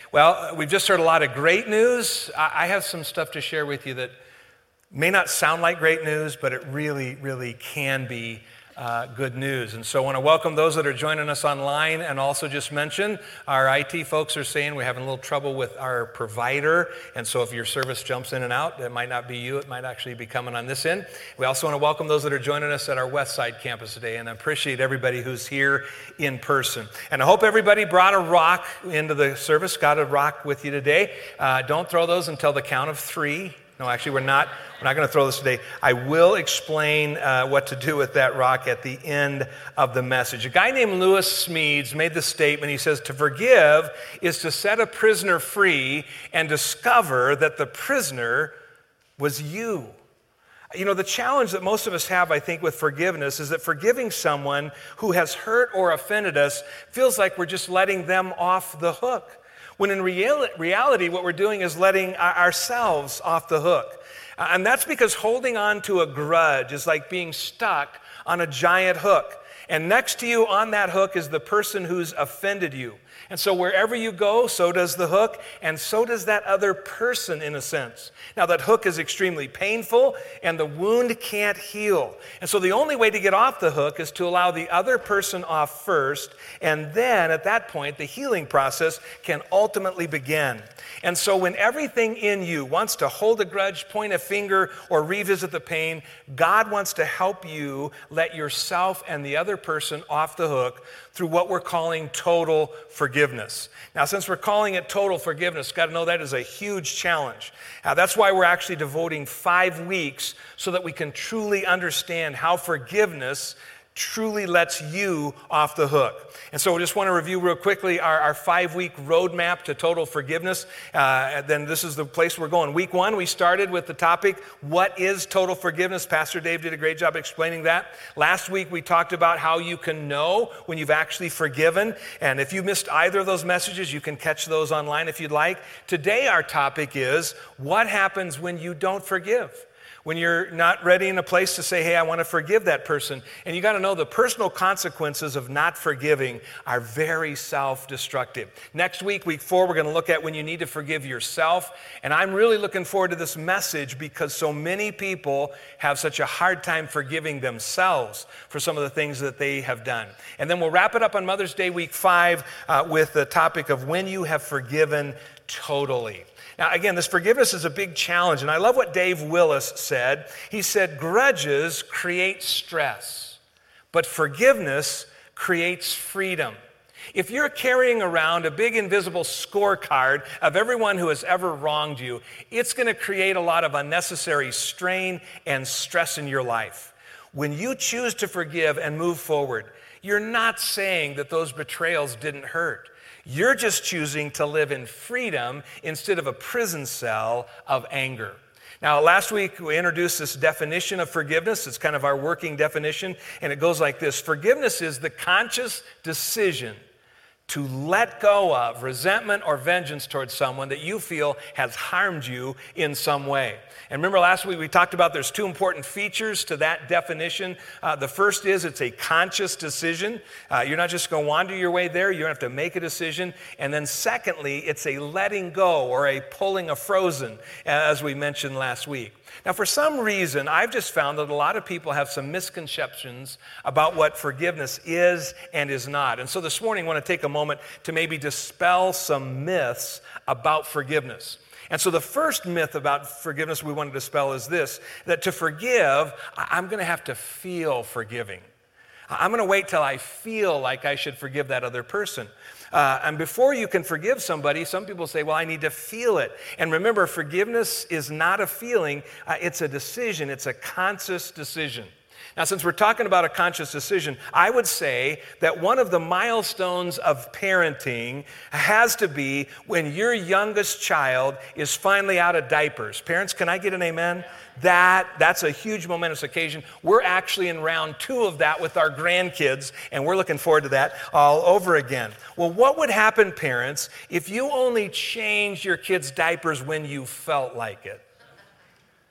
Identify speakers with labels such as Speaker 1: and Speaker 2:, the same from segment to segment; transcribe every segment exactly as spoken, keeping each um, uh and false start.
Speaker 1: Well, we've just heard a lot of great news. I have some stuff to share with you that may not sound like great news, but it really, really can be uh, good news. And so I want to welcome those that are joining us online, and also just mention our I T folks are saying we're having a little trouble with our provider. And so if your service jumps in and out, it might not be you. It might actually be coming on this end. We also want to welcome those that are joining us at our West Side campus today, and I appreciate everybody who's here in person. And I hope everybody brought a rock into the service, got a rock with you today. Uh, don't throw those until the count of three. No, actually, we're not. We're not going to throw this today. I will explain uh, what to do with that rock at the end of the message. A guy named Lewis Smedes made the statement. He says, to forgive is to set a prisoner free and discover that the prisoner was you. You know, the challenge that most of us have, I think, with forgiveness is that forgiving someone who has hurt or offended us feels like we're just letting them off the hook. When in real, reality, what we're doing is letting ourselves off the hook. And that's because holding on to a grudge is like being stuck on a giant hook. And next to you on that hook is the person who's offended you. And so wherever you go, so does the hook, and so does that other person in a sense. Now that hook is extremely painful, and the wound can't heal. And so the only way to get off the hook is to allow the other person off first, and then at that point, the healing process can ultimately begin. And so when everything in you wants to hold a grudge, point a finger, or revisit the pain, God wants to help you let yourself and the other person off the hook through what we're calling total forgiveness. Now, since we're calling it total forgiveness, got to know that is a huge challenge. Now, that's why we're actually devoting five weeks so that we can truly understand how forgiveness truly lets you off the hook. And so we just want to review real quickly our, our five-week roadmap to total forgiveness. Uh, then this is the place we're going. Week one, we started with the topic, what is total forgiveness? Pastor Dave did a great job explaining that. Last week, we talked about how you can know when you've actually forgiven. And if you missed either of those messages, you can catch those online if you'd like. Today, our topic is, what happens when you don't forgive? When you're not ready in a place to say, hey, I want to forgive that person. And you got to know the personal consequences of not forgiving are very self-destructive. Next week, week four, we're going to look at when you need to forgive yourself. And I'm really looking forward to this message because so many people have such a hard time forgiving themselves for some of the things that they have done. And then we'll wrap it up on Mother's Day, week five, uh, with the topic of when you have forgiven totally. Now, again, this forgiveness is a big challenge, and I love what Dave Willis said. He said, grudges create stress, but forgiveness creates freedom. If you're carrying around a big invisible scorecard of everyone who has ever wronged you, it's going to create a lot of unnecessary strain and stress in your life. When you choose to forgive and move forward, you're not saying that those betrayals didn't hurt. You're just choosing to live in freedom instead of a prison cell of anger. Now, last week we introduced this definition of forgiveness. It's kind of our working definition, and it goes like this. Forgiveness is the conscious decision to let go of resentment or vengeance towards someone that you feel has harmed you in some way. And remember last week we talked about there's two important features to that definition. Uh, the first is it's a conscious decision. Uh, you're not just going to wander your way there. You have to make a decision. And then secondly, it's a letting go or a pulling a frozen, as we mentioned last week. Now, for some reason, I've just found that a lot of people have some misconceptions about what forgiveness is and is not. And so this morning, I want to take a moment to maybe dispel some myths about forgiveness. And so the first myth about forgiveness we want to dispel is this, that to forgive, I'm going to have to feel forgiving. I'm going to wait till I feel like I should forgive that other person. Uh, and before you can forgive somebody, some people say, well, I need to feel it. And remember, forgiveness is not a feeling. Uh, it's a decision. It's a conscious decision. Now, since we're talking about a conscious decision, I would say that one of the milestones of parenting has to be when your youngest child is finally out of diapers. Parents, can I get an amen? That, that's a huge momentous occasion. We're actually in round two of that with our grandkids, and we're looking forward to that all over again. Well, what would happen, parents, if you only changed your kids' diapers when you felt like it?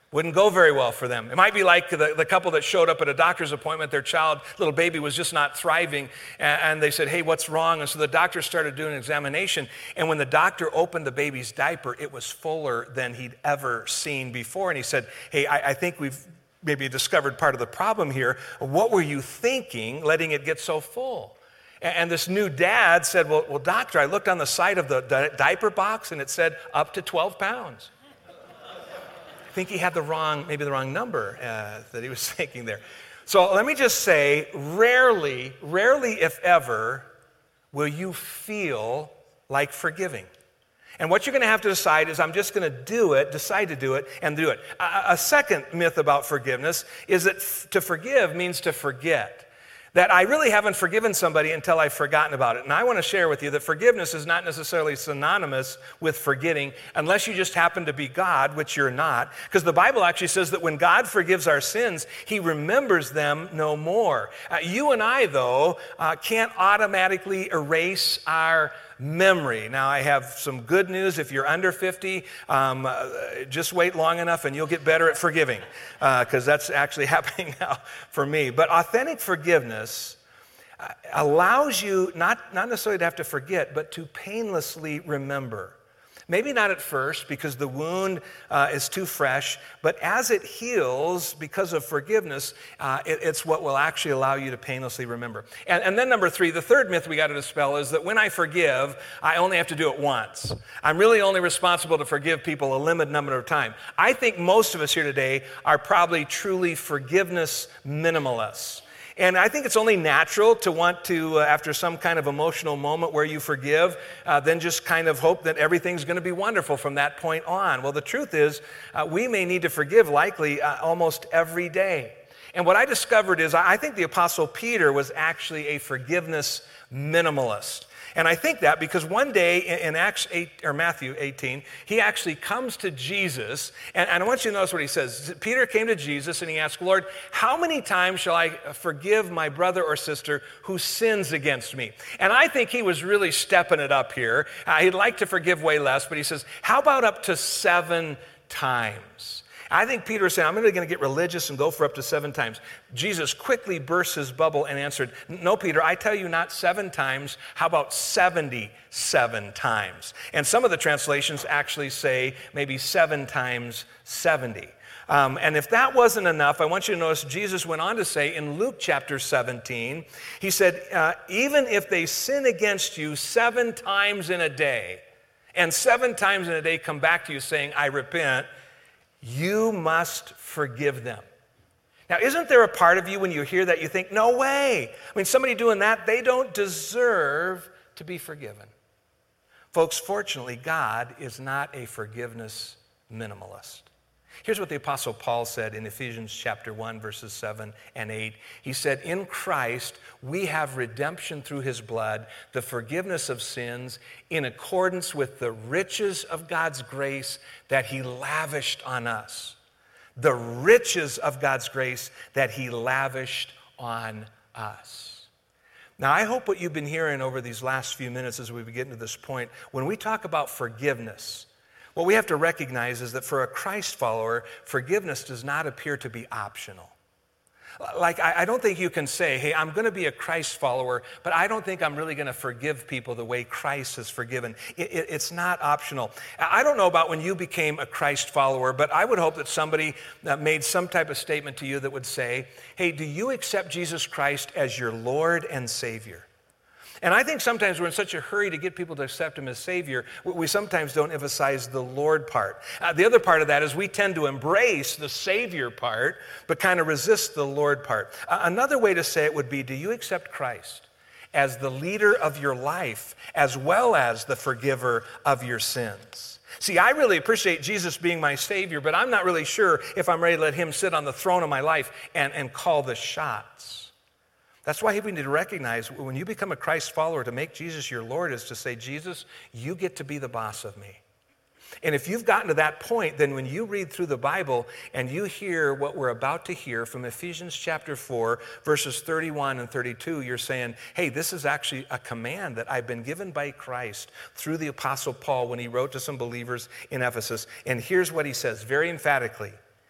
Speaker 1: Wouldn't go very well for them. It might be like the, the couple that showed up at a doctor's appointment. Their child, little baby, was just not thriving. And, and they said, hey, what's wrong? And so the doctor started doing an examination. And when the doctor opened the baby's diaper, it was fuller than he'd ever seen before. And he said, hey, I, I think we've maybe discovered part of the problem here. What were you thinking letting it get so full? And, and this new dad said, well, well, doctor, I looked on the side of the di- diaper box and it said up to twelve pounds. I think he had the wrong, maybe the wrong number uh, that he was thinking there. So let me just say, rarely, rarely if ever, will you feel like forgiving. And what you're going to have to decide is, I'm just going to do it, decide to do it, and do it. A, a second myth about forgiveness is that f- to forgive means to forget. That I really haven't forgiven somebody until I've forgotten about it. And I want to share with you that forgiveness is not necessarily synonymous with forgetting, unless you just happen to be God, which you're not. Because the Bible actually says that when God forgives our sins, he remembers them no more. Uh, you and I, though, uh, can't automatically erase our memory. Now, I have some good news. If you're under fifty, um, uh, just wait long enough and you'll get better at forgiving, because uh, that's actually happening now for me. But authentic forgiveness uh, allows you not, not necessarily to have to forget, but to painlessly remember. Maybe not at first because the wound uh, is too fresh, but as it heals because of forgiveness, uh, it, it's what will actually allow you to painlessly remember. And, and then number three, the third myth we got to dispel is that when I forgive, I only have to do it once. I'm really only responsible to forgive people a limited number of times. I think most of us here today are probably truly forgiveness minimalists. And I think it's only natural to want to, uh, after some kind of emotional moment where you forgive, uh, then just kind of hope that everything's going to be wonderful from that point on. Well, the truth is, uh, we may need to forgive likely uh, almost every day. And what I discovered is, I think the Apostle Peter was actually a forgiveness minimalist. And I think that because one day in Acts eight, or Matthew eighteen, he actually comes to Jesus, and, and I want you to notice what he says. Peter came to Jesus and he asked, Lord, how many times shall I forgive my brother or sister who sins against me? And I think he was really stepping it up here. Uh, he'd like to forgive way less, but he says, how about up to seven times? I think Peter is saying, I'm really going to get religious and go for up to seven times. Jesus quickly burst his bubble and answered, no, Peter, I tell you not seven times. How about seventy-seven times? And some of the translations actually say maybe seven times seventy. Um, and if that wasn't enough, I want you to notice Jesus went on to say in Luke chapter seventeen, he said, uh, even if they sin against you seven times in a day, and seven times in a day come back to you saying, I repent, you must forgive them. Now, isn't there a part of you when you hear that you think, no way? I mean, somebody doing that, they don't deserve to be forgiven. Folks, fortunately, God is not a forgiveness minimalist. Here's what the Apostle Paul said in Ephesians chapter one, verses seven and eight. He said, in Christ, we have redemption through his blood, the forgiveness of sins, in accordance with the riches of God's grace that he lavished on us. The riches of God's grace that he lavished on us. Now, I hope what you've been hearing over these last few minutes as we get to this point, when we talk about forgiveness, what we have to recognize is that for a Christ follower, forgiveness does not appear to be optional. Like, I don't think you can say, hey, I'm going to be a Christ follower, but I don't think I'm really going to forgive people the way Christ has forgiven. It, it, it's not optional. I don't know about when you became a Christ follower, but I would hope that somebody made some type of statement to you that would say, hey, do you accept Jesus Christ as your Lord and Savior? And I think sometimes we're in such a hurry to get people to accept him as Savior, we sometimes don't emphasize the Lord part. Uh, the other part of that is we tend to embrace the Savior part, but kind of resist the Lord part. Uh, another way to say it would be, do you accept Christ as the leader of your life, as well as the forgiver of your sins? See, I really appreciate Jesus being my Savior, but I'm not really sure if I'm ready to let him sit on the throne of my life and, and call the shots. That's why we need to recognize when you become a Christ follower, to make Jesus your Lord is to say, Jesus, you get to be the boss of me. And if you've gotten to that point, then when you read through the Bible and you hear what we're about to hear from Ephesians chapter four, verses thirty-one and thirty-two, you're saying, hey, this is actually a command that I've been given by Christ through the Apostle Paul when he wrote to some believers in Ephesus. And here's what he says very emphatically.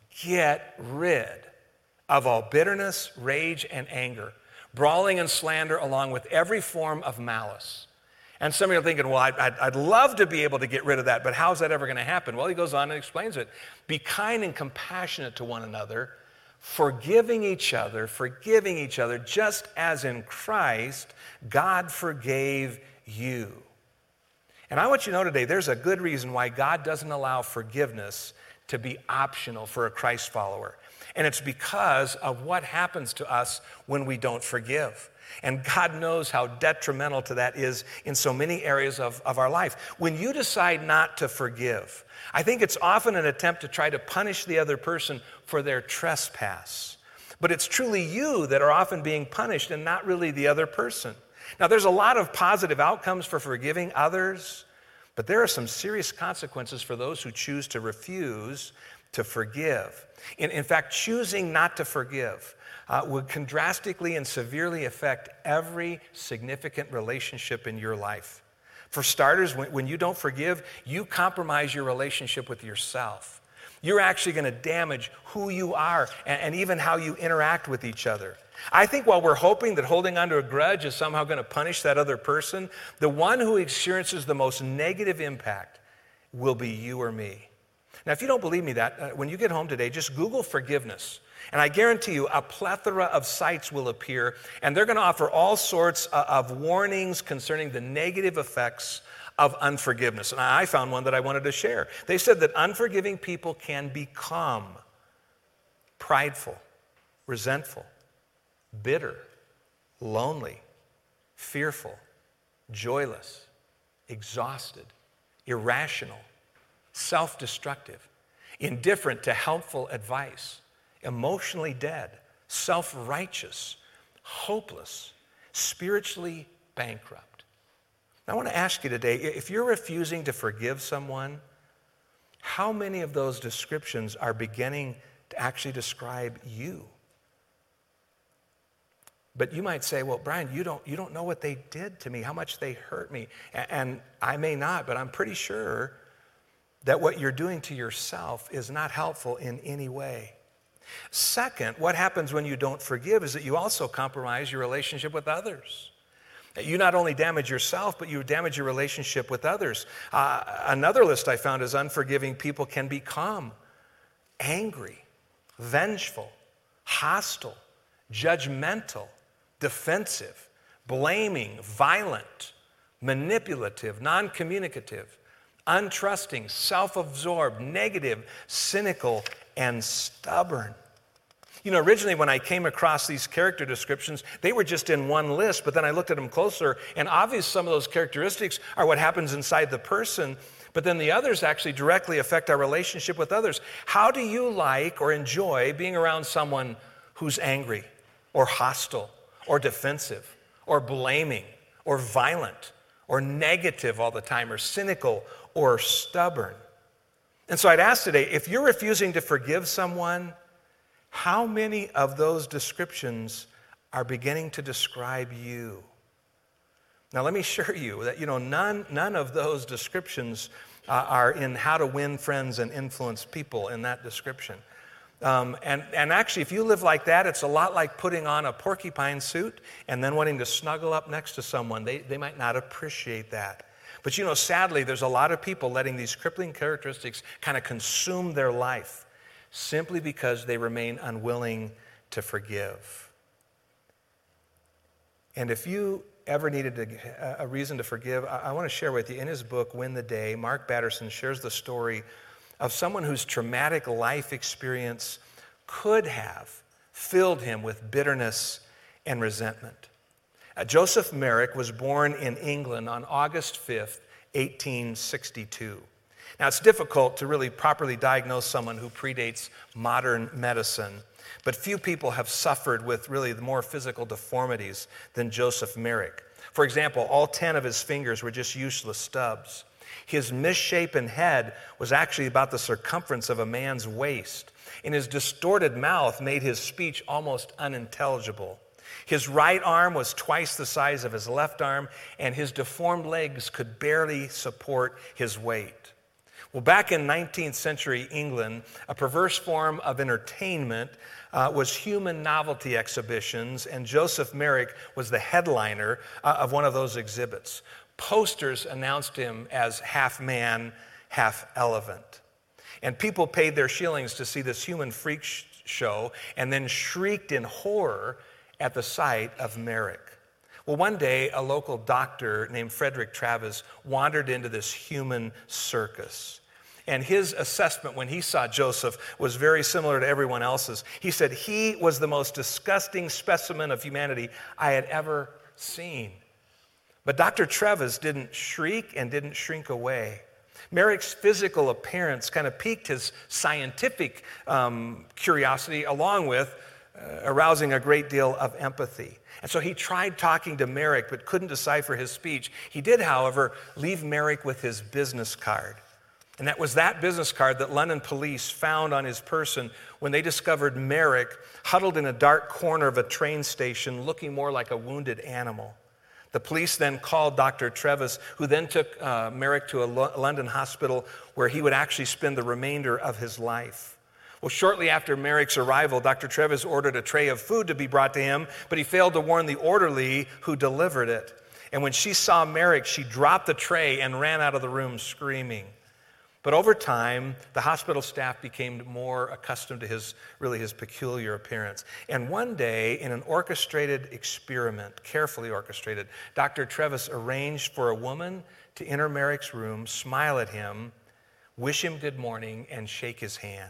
Speaker 1: get rid of all bitterness, rage, and anger, brawling and slander, along with every form of malice. And some of you are thinking, well, I'd, I'd, I'd love to be able to get rid of that, but how's that ever going to happen? Well, he goes on and explains it. Be kind and compassionate to one another, forgiving each other, forgiving each other, just as in Christ, God forgave you. And I want you to know today, there's a good reason why God doesn't allow forgiveness to be optional for a Christ follower. And it's because of what happens to us when we don't forgive. And God knows how detrimental to that is in so many areas of, of our life. When you decide not to forgive, I think it's often an attempt to try to punish the other person for their trespass. But it's truly you that are often being punished and not really the other person. Now, there's a lot of positive outcomes for forgiving others, but there are some serious consequences for those who choose to refuse to forgive. In, in fact, choosing not to forgive uh, would can drastically and severely affect every significant relationship in your life. For starters, when, when you don't forgive, you compromise your relationship with yourself. You're actually going to damage who you are and, and even how you interact with each other. I think while we're hoping that holding on to a grudge is somehow going to punish that other person, the one who experiences the most negative impact will be you or me. Now, if you don't believe me that, uh, when you get home today, just Google forgiveness. And I guarantee you a plethora of sites will appear, and they're going to offer all sorts of warnings concerning the negative effects of unforgiveness. And I found one that I wanted to share. They said that unforgiving people can become prideful, resentful, bitter, lonely, fearful, joyless, exhausted, irrational, self-destructive, indifferent to helpful advice, emotionally dead, self-righteous, hopeless, spiritually bankrupt. Now, I want to ask you today, if you're refusing to forgive someone, how many of those descriptions are beginning to actually describe you? But you might say, well, Brian, you don't, you don't know what they did to me, how much they hurt me. And I may not, but I'm pretty sure that what you're doing to yourself is not helpful in any way. Second, what happens when you don't forgive is that you also compromise your relationship with others. You not only damage yourself, but you damage your relationship with others. Uh, another list I found is unforgiving people can become angry, vengeful, hostile, judgmental, defensive, blaming, violent, manipulative, non-communicative, untrusting, self-absorbed, negative, cynical, and stubborn. You know, originally when I came across these character descriptions, they were just in one list, but then I looked at them closer, and obviously some of those characteristics are what happens inside the person, but then the others actually directly affect our relationship with others. How do you like or enjoy being around someone who's angry or hostile or defensive or blaming or violent or negative all the time or cynical or stubborn? And so I'd ask today, if you're refusing to forgive someone, how many of those descriptions are beginning to describe you? Now, let me assure you that, you know, none, none of those descriptions uh, are in How to Win Friends and Influence People in that description. Um, and, and actually, if you live like that, it's a lot like putting on a porcupine suit and then wanting to snuggle up next to someone. They, they might not appreciate that. But you know, sadly, there's a lot of people letting these crippling characteristics kind of consume their life simply because they remain unwilling to forgive. And if you ever needed a, a reason to forgive, I, I want to share with you, in his book, Win the Day, Mark Batterson shares the story of someone whose traumatic life experience could have filled him with bitterness and resentment. Uh, Joseph Merrick was born in England on August fifth, eighteen sixty-two. Now, it's difficult to really properly diagnose someone who predates modern medicine, but few people have suffered with really the more physical deformities than Joseph Merrick. For example, all ten of his fingers were just useless stubs. His misshapen head was actually about the circumference of a man's waist, and his distorted mouth made his speech almost unintelligible. His right arm was twice the size of his left arm, and his deformed legs could barely support his weight. Well, back in nineteenth century England, a perverse form of entertainment uh, was human novelty exhibitions, and Joseph Merrick was the headliner uh, of one of those exhibits. Posters announced him as half man, half elephant. And people paid their shillings to see this human freak sh- show and then shrieked in horror at the sight of Merrick. Well, one day, a local doctor named Frederick Travis wandered into this human circus. And his assessment when he saw Joseph was very similar to everyone else's. He said he was the most disgusting specimen of humanity I had ever seen. But Doctor Travis didn't shriek and didn't shrink away. Merrick's physical appearance kind of piqued his scientific um, curiosity, along with uh, arousing a great deal of empathy. And so he tried talking to Merrick, but couldn't decipher his speech. He did, however, leave Merrick with his business card. And that was that business card that London police found on his person when they discovered Merrick huddled in a dark corner of a train station, looking more like a wounded animal. The police then called Doctor Travis, who then took uh, Merrick to a Lo- London hospital where he would actually spend the remainder of his life. Well, shortly after Merrick's arrival, Doctor Travis ordered a tray of food to be brought to him, but he failed to warn the orderly who delivered it. And when she saw Merrick, she dropped the tray and ran out of the room screaming. But over time, the hospital staff became more accustomed to his, really his peculiar appearance. And one day, in an orchestrated experiment, carefully orchestrated, Doctor Travis arranged for a woman to enter Merrick's room, smile at him, wish him good morning, and shake his hand.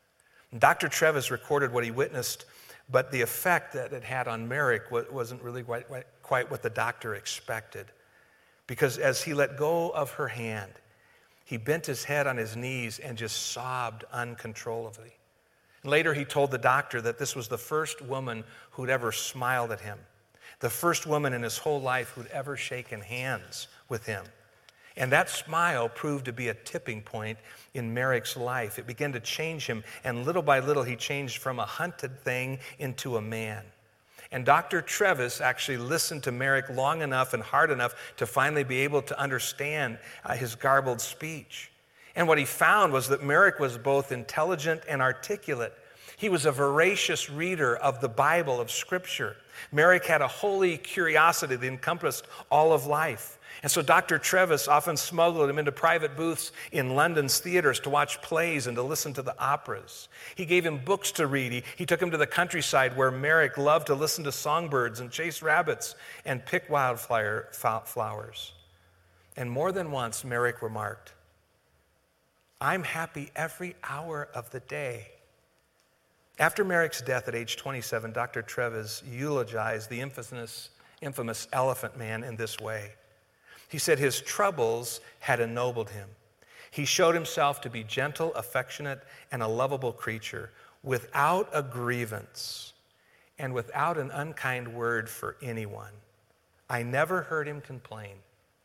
Speaker 1: Doctor Travis recorded what he witnessed, but the effect that it had on Merrick wasn't really quite, quite what the doctor expected. Because as he let go of her hand, he bent his head on his knees and just sobbed uncontrollably. And later he told the doctor that this was the first woman who'd ever smiled at him, the first woman in his whole life who'd ever shaken hands with him. And that smile proved to be a tipping point in Merrick's life. It began to change him, and little by little he changed from a hunted thing into a man. And Doctor Travis actually listened to Merrick long enough and hard enough to finally be able to understand uh, his garbled speech. And what he found was that Merrick was both intelligent and articulate. He was a voracious reader of the Bible, of Scripture. Merrick had a holy curiosity that encompassed all of life. And so Doctor Travis often smuggled him into private booths in London's theaters to watch plays and to listen to the operas. He gave him books to read. He, he took him to the countryside where Merrick loved to listen to songbirds and chase rabbits and pick wildflower flowers. And more than once, Merrick remarked, "I'm happy every hour of the day." After Merrick's death at age twenty-seven, Doctor Travis eulogized the infamous, infamous Elephant Man in this way. He said his troubles had ennobled him. He showed himself to be gentle, affectionate, and a lovable creature, without a grievance and without an unkind word for anyone. I never heard him complain.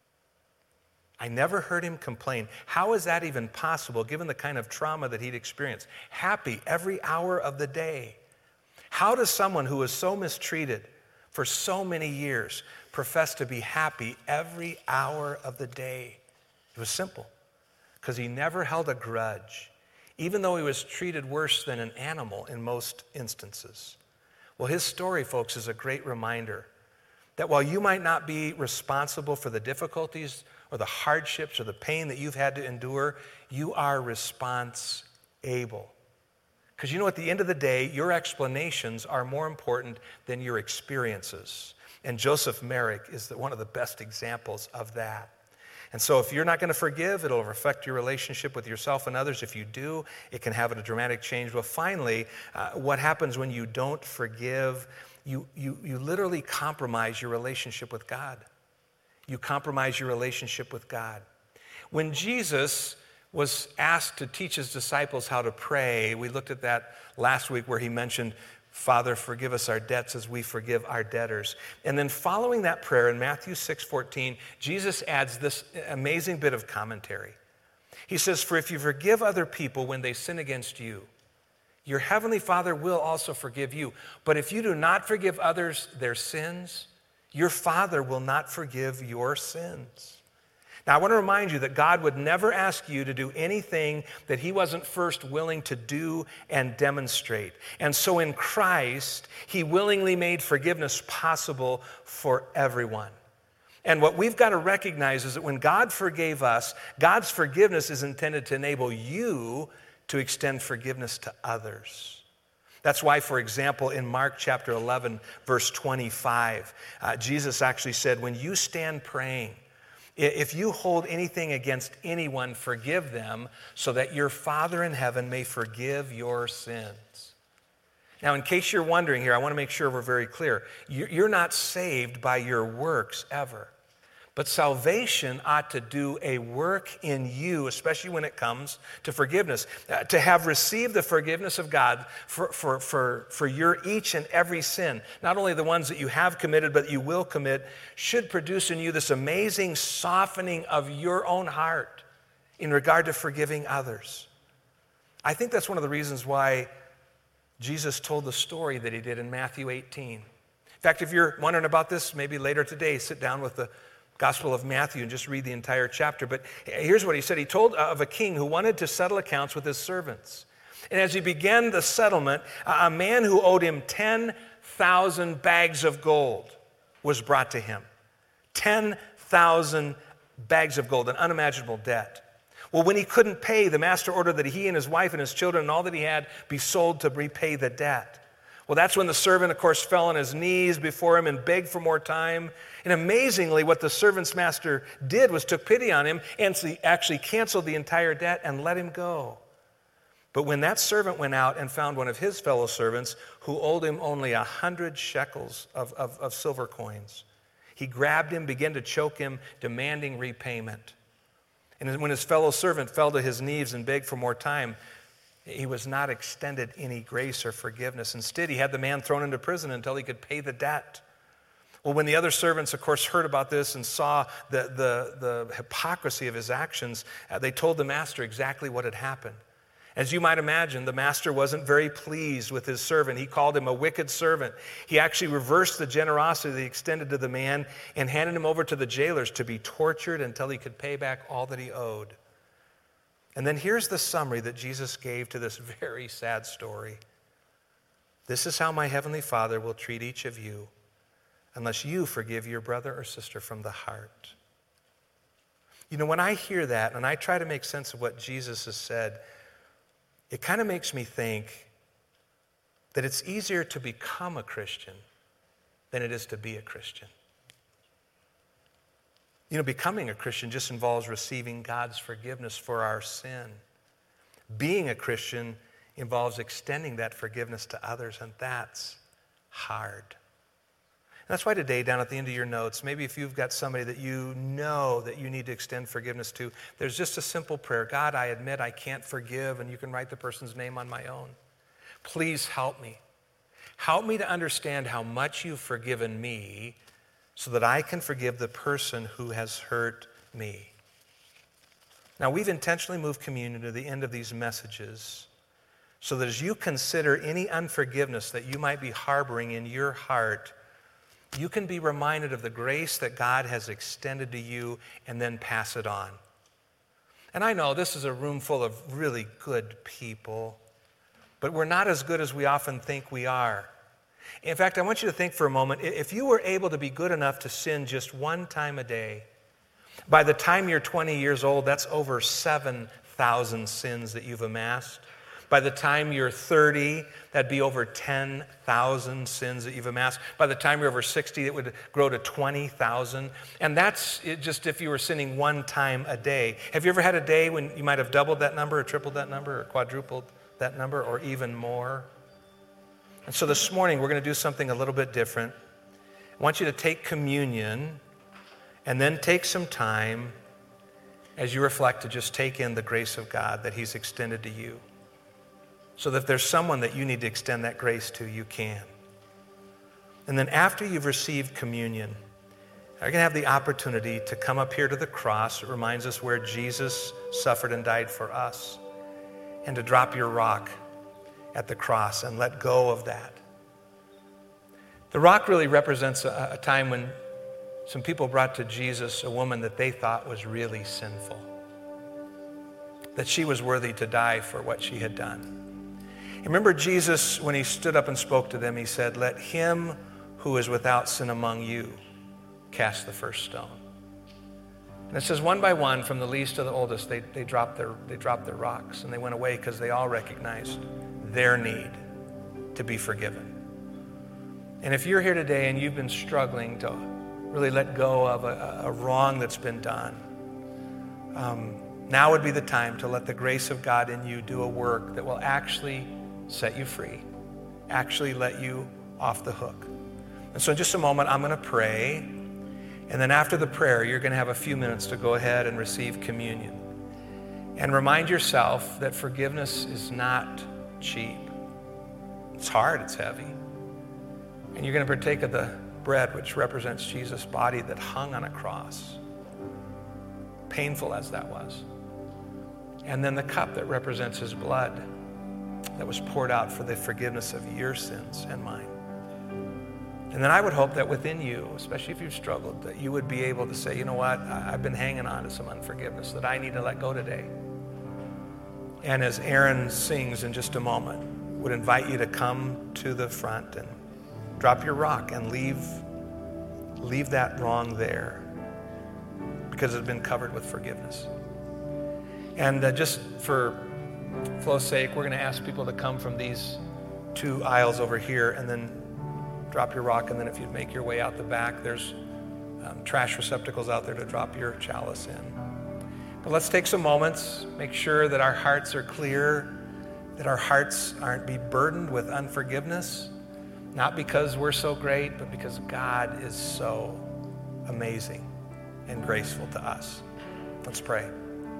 Speaker 1: I never heard him complain. How is that even possible, given the kind of trauma that he'd experienced? Happy every hour of the day. How does someone who was so mistreated for so many years profess to be happy every hour of the day? It was simple, because he never held a grudge, even though he was treated worse than an animal in most instances. Well, his story, folks, is a great reminder that while you might not be responsible for the difficulties or the hardships or the pain that you've had to endure, you are response-able. Because you know, at the end of the day, your explanations are more important than your experiences. And Joseph Merrick is the, one of the best examples of that. And so if you're not going to forgive, it'll affect your relationship with yourself and others. If you do, it can have a dramatic change. Well, finally, uh, what happens when you don't forgive? You, you, you literally compromise your relationship with God. You compromise your relationship with God. When Jesus was asked to teach his disciples how to pray, we looked at that last week where he mentioned, "Father, forgive us our debts as we forgive our debtors." And then following that prayer in Matthew six fourteen, Jesus adds this amazing bit of commentary. He says, "For if you forgive other people when they sin against you, your heavenly Father will also forgive you. But if you do not forgive others their sins, your Father will not forgive your sins." Now, I want to remind you that God would never ask you to do anything that he wasn't first willing to do and demonstrate. And so in Christ, he willingly made forgiveness possible for everyone. And what we've got to recognize is that when God forgave us, God's forgiveness is intended to enable you to extend forgiveness to others. That's why, for example, in Mark chapter eleven, verse twenty-five, uh, Jesus actually said, when you stand praying, if you hold anything against anyone, forgive them so that your Father in heaven may forgive your sins. Now, in case you're wondering here, I want to make sure we're very clear. You're not saved by your works ever. But salvation ought to do a work in you, especially when it comes to forgiveness. Uh, to have received the forgiveness of God for, for, for, for your each and every sin, not only the ones that you have committed, but you will commit, should produce in you this amazing softening of your own heart in regard to forgiving others. I think that's one of the reasons why Jesus told the story that he did in Matthew eighteen. In fact, if you're wondering about this, maybe later today, sit down with the Gospel of Matthew and just read the entire chapter. But here's what he said. He told of a king who wanted to settle accounts with his servants. And as he began the settlement, a man who owed him ten thousand bags of gold was brought to him. ten thousand bags of gold, an unimaginable debt. Well, when he couldn't pay, the master ordered that he and his wife and his children and all that he had be sold to repay the debt. Well, that's when the servant, of course, fell on his knees before him and begged for more time. And amazingly, what the servant's master did was took pity on him and actually canceled the entire debt and let him go. But when that servant went out and found one of his fellow servants who owed him only a hundred shekels of, of, of silver coins, he grabbed him, began to choke him, demanding repayment. And when his fellow servant fell to his knees and begged for more time, he was not extended any grace or forgiveness. Instead, he had the man thrown into prison until he could pay the debt. Well, when the other servants, of course, heard about this and saw the, the, the hypocrisy of his actions, uh, they told the master exactly what had happened. As you might imagine, the master wasn't very pleased with his servant. He called him a wicked servant. He actually reversed the generosity that he extended to the man and handed him over to the jailers to be tortured until he could pay back all that he owed. And then here's the summary that Jesus gave to this very sad story. This is how my heavenly Father will treat each of you unless you forgive your brother or sister from the heart. You know, when I hear that and I try to make sense of what Jesus has said, it kind of makes me think that it's easier to become a Christian than it is to be a Christian. You know, becoming a Christian just involves receiving God's forgiveness for our sin. Being a Christian involves extending that forgiveness to others, and that's hard. And that's why today, down at the end of your notes, maybe if you've got somebody that you know that you need to extend forgiveness to, there's just a simple prayer. God, I admit I can't forgive, and you can write the person's name on my own. Please help me. Help me to understand how much you've forgiven me so that I can forgive the person who has hurt me. Now, we've intentionally moved communion to the end of these messages so that as you consider any unforgiveness that you might be harboring in your heart, you can be reminded of the grace that God has extended to you and then pass it on. And I know this is a room full of really good people, but we're not as good as we often think we are. In fact, I want you to think for a moment, if you were able to be good enough to sin just one time a day, by the time you're twenty years old, that's over seven thousand sins that you've amassed. By the time you're thirty, that'd be over ten thousand sins that you've amassed. By the time you're over sixty, it would grow to twenty thousand. And that's just if you were sinning one time a day. Have you ever had a day when you might have doubled that number or tripled that number or quadrupled that number or even more? And so this morning, we're going to do something a little bit different. I want you to take communion and then take some time as you reflect to just take in the grace of God that He's extended to you. So that if there's someone that you need to extend that grace to, you can. And then after you've received communion, you're going to have the opportunity to come up here to the cross. It reminds us where Jesus suffered and died for us. And to drop your rock at the cross and let go of that. The rock really represents a, a time when some people brought to Jesus a woman that they thought was really sinful, that she was worthy to die for what she had done. Remember Jesus, when he stood up and spoke to them, he said, "Let him who is without sin among you cast the first stone." And it says one by one, from the least to the oldest, they, they, dropped their, they dropped their rocks and they went away because they all recognized their need to be forgiven. And if you're here today and you've been struggling to really let go of a, a wrong that's been done, um, now would be the time to let the grace of God in you do a work that will actually set you free, actually let you off the hook. And so in just a moment, I'm going to pray. And then after the prayer, you're going to have a few minutes to go ahead and receive communion. And remind yourself that forgiveness is not cheap. It's hard, it's heavy. And you're going to partake of the bread, which represents Jesus' body that hung on a cross, painful as that was. And then the cup that represents his blood that was poured out for the forgiveness of your sins and mine. And then I would hope that within you, especially if you've struggled, that you would be able to say, you know what, I've been hanging on to some unforgiveness that I need to let go today. And as Aaron sings in just a moment, would invite you to come to the front and drop your rock and leave, leave that wrong there because it's been covered with forgiveness. And uh, just for flow's sake, we're going to ask people to come from these two aisles over here and then drop your rock, and then if you'd make your way out the back, there's um, trash receptacles out there to drop your chalice in. But let's take some moments, make sure that our hearts are clear, that our hearts aren't be burdened with unforgiveness, not because we're so great, but because God is so amazing and graceful to us. Let's pray.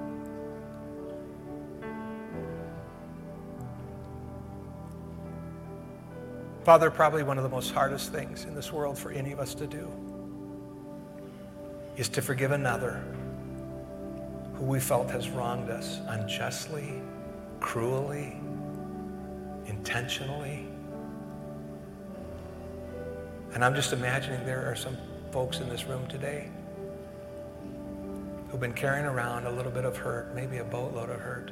Speaker 1: Father, probably one of the most hardest things in this world for any of us to do is to forgive another who we felt has wronged us unjustly, cruelly, intentionally. And I'm just imagining there are some folks in this room today who've been carrying around a little bit of hurt, maybe a boatload of hurt,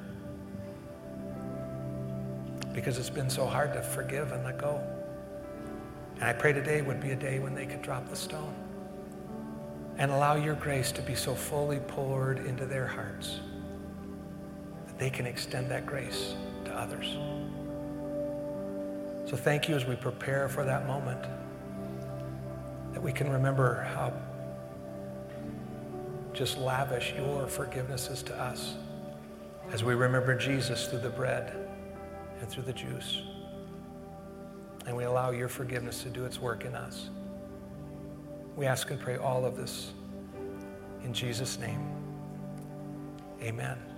Speaker 1: because it's been so hard to forgive and let go. And I pray today would be a day when they could drop the stone and allow your grace to be so fully poured into their hearts that they can extend that grace to others. So thank you as we prepare for that moment, that we can remember how just lavish your forgiveness is to us as we remember Jesus through the bread and through the juice. And we allow your forgiveness to do its work in us. We ask and pray all of this in Jesus' name. Amen.